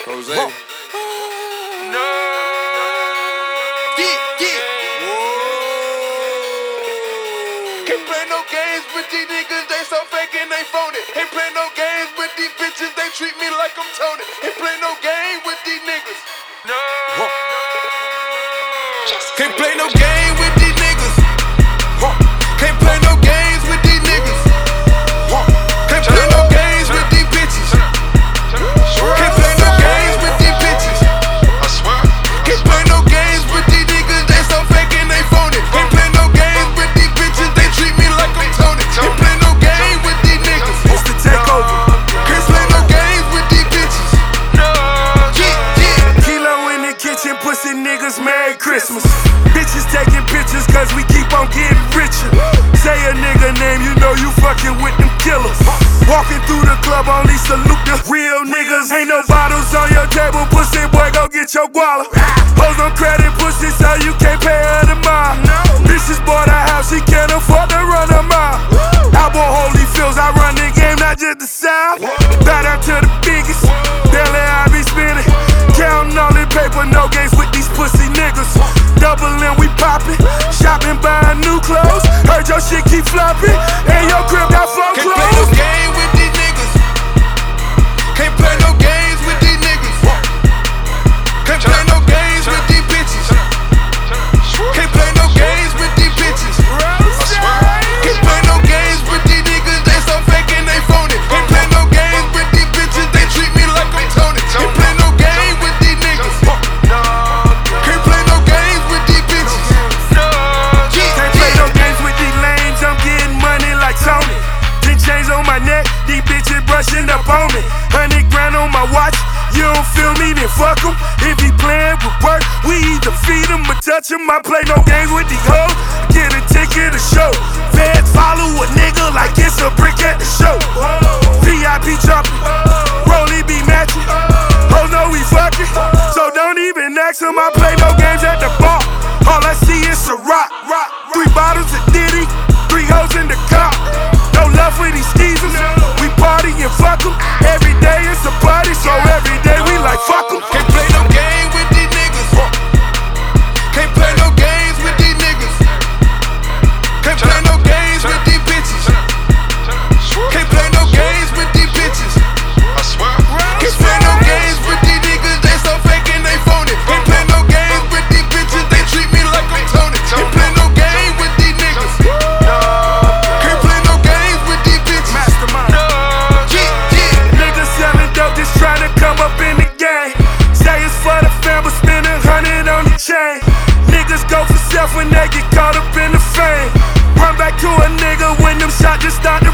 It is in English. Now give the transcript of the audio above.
Jose. No. Yeah. Can't play no games with these niggas, they so fake and they phony. Ain't play no games with these bitches, they treat me like I'm Tony. Ain't play no game with these niggas. Can't play no game with these niggas. Can't play no games with these niggas. Can't play no games with these bitches. Can't play no games with these bitches. I swear. Can't play no games with these niggas, they so fake and they phony. Can't play no games with these bitches, they treat me like I'm Tony. Can't play no game with these niggas. It's the takeover. Can't play no games with these bitches. Yeah. Kilo in the kitchen, pussy niggas, Merry Christmas. Bitches taking pictures cause we keep on getting richer. Say a nigga name, you know you fucking with them killers. Walking through the club, only salute the real niggas. Ain't no bottles on your table, pussy boy, go get your guala. Hoes on credit, pussy, so you can't pay her the mile. Bitches bought a house, she can't afford to run a mile. Album Holy Fields, I run the game, not just the South. Bow down to the biggest, daily I be spinning. Counting all the paper, no games with these pussy niggas. Doubling, we poppin', shopping, buying new clothes. Heard your shit keep flopping, and your crib got flow Can't play no clothes. game with these niggas. Can't play no games with these niggas. Can't play no games with these bitches. Can't play no games with these bitches. Can't play no games with these niggas, they so fake and they phony. Can't play no games with these bitches, they treat me like I'm Tony. Can't play no game with these niggas. Can't play no games with these bitches. Can't play no games with these lames, I'm getting money like Tony. 10 chains on my neck, these bitches brushing up on me. 100 grand on my watch, you don't feel me, then fuck 'em. If he playin' with work, we either feed him or touch him. I play no games with these hoes, get a ticket to show. Feds follow a nigga like it's a brick at the show. VIP jumping, Rollie be matching. Hoes know we fucking, so don't even ask him. I play no games at the bar, all I see is a rock. 3 bottles of Diddy, 3 hoes in the car. No love for these skeezers, we party and fuck 'em. Every day it's a party, so every day we like fuck 'em. Can't play no game with these niggas. Can't play no games with these niggas. Can't play no games with these bitches. Can't play no games with these bitches. I swear. Can't play no games with these niggas, they so fake and they phony. Can't play no games with these bitches, they treat me like I'm Tony. Can't play no game with these niggas. Can't play no games with these bitches. Mastermind. Niggas selling dope, just trying to come up in the game. Say it's for the fam, but spend 100 on the chain. Niggas go for self when they get caught up in the fame. Run back to a nigga when them shots just start to